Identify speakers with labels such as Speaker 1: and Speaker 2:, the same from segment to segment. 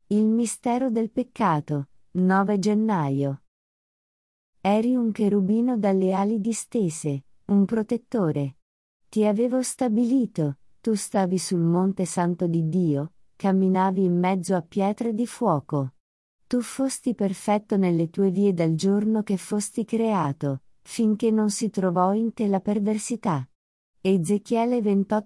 Speaker 1: Il mistero del peccato, 9 gennaio. Eri un cherubino dalle ali distese, un protettore. Ti avevo stabilito, tu stavi sul monte santo di Dio, camminavi in mezzo a pietre di fuoco. Tu fosti perfetto nelle tue vie dal giorno che fosti creato, finché non si trovò in te la perversità. Ezechiele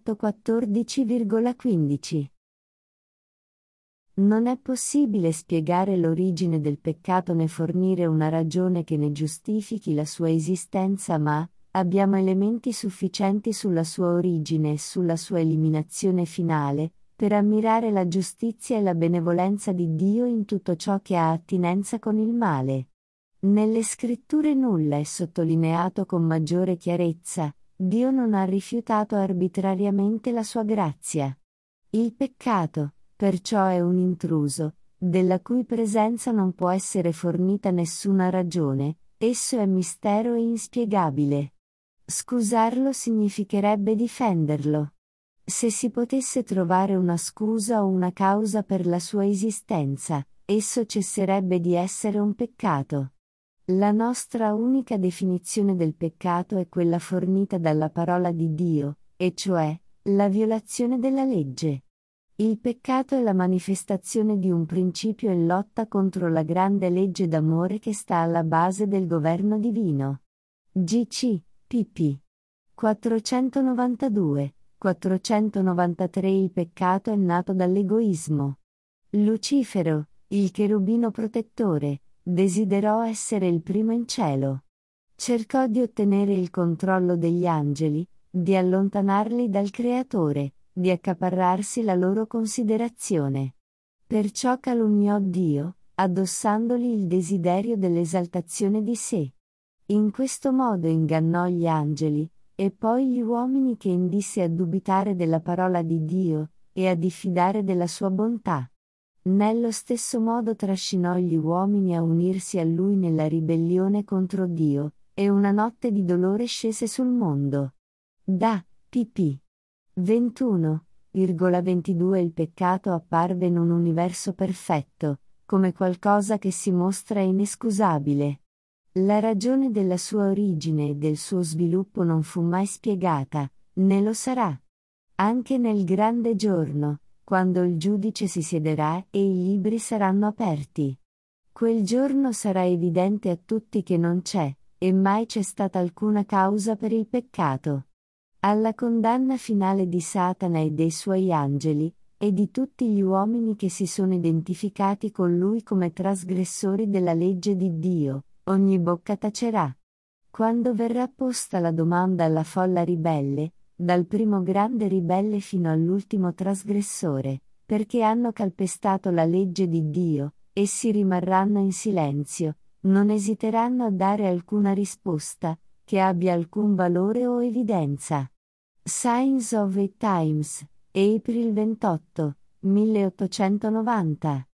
Speaker 1: 28:14,15. Non è possibile spiegare l'origine del peccato né fornire una ragione che ne giustifichi la sua esistenza, ma abbiamo elementi sufficienti sulla sua origine e sulla sua eliminazione finale, per ammirare la giustizia e la benevolenza di Dio in tutto ciò che ha attinenza con il male. Nelle scritture nulla è sottolineato con maggiore chiarezza: Dio non ha rifiutato arbitrariamente la sua grazia. Il peccato, perciò, è un intruso, della cui presenza non può essere fornita nessuna ragione, esso è mistero e inspiegabile. Scusarlo significherebbe difenderlo. Se si potesse trovare una scusa o una causa per la sua esistenza, esso cesserebbe di essere un peccato. La nostra unica definizione del peccato è quella fornita dalla parola di Dio, e cioè, la violazione della legge. Il peccato è la manifestazione di un principio in lotta contro la grande legge d'amore che sta alla base del governo divino. GC, pp. 492, 493. Il peccato è nato dall'egoismo. Lucifero, il cherubino protettore, desiderò essere il primo in cielo. Cercò di ottenere il controllo degli angeli, di allontanarli dal Creatore, di accaparrarsi la loro considerazione. Perciò calunniò Dio, addossandogli il desiderio dell'esaltazione di sé. In questo modo ingannò gli angeli, e poi gli uomini, che indisse a dubitare della parola di Dio, e a diffidare della sua bontà. Nello stesso modo trascinò gli uomini a unirsi a lui nella ribellione contro Dio, e una notte di dolore scese sul mondo. Da pp. 21,22. Il peccato apparve in un universo perfetto, come qualcosa che si mostra inescusabile. La ragione della sua origine e del suo sviluppo non fu mai spiegata, né lo sarà. Anche nel grande giorno, quando il giudice si siederà e i libri saranno aperti. Quel giorno sarà evidente a tutti che non c'è, e mai c'è stata alcuna causa per il peccato. Alla condanna finale di Satana e dei suoi angeli, e di tutti gli uomini che si sono identificati con lui come trasgressori della legge di Dio, ogni bocca tacerà. Quando verrà posta la domanda alla folla ribelle, dal primo grande ribelle fino all'ultimo trasgressore, perché hanno calpestato la legge di Dio, essi rimarranno in silenzio, non esiteranno a dare alcuna risposta, che abbia alcun valore o evidenza. Signs of the Times, April 28, 1890.